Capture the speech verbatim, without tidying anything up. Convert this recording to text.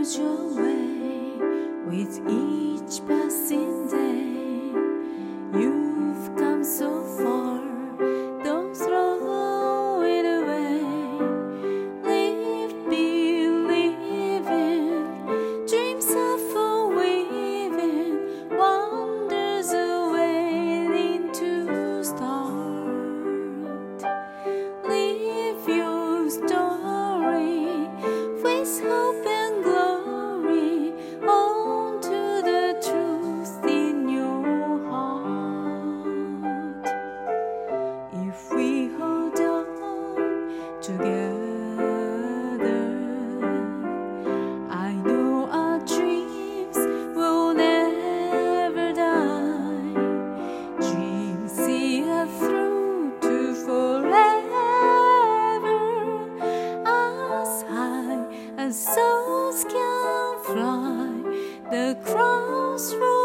goes your way with each passing day. You've come so far, don't throw it away. Live believing, dreams are for weaving, wonders are waiting to start. Live your story with hope and glory, on to the truth in your heart. If we hold on together, I know our dreams will never die. Dreams see us through to forever, as high as souls can fly. The crossroads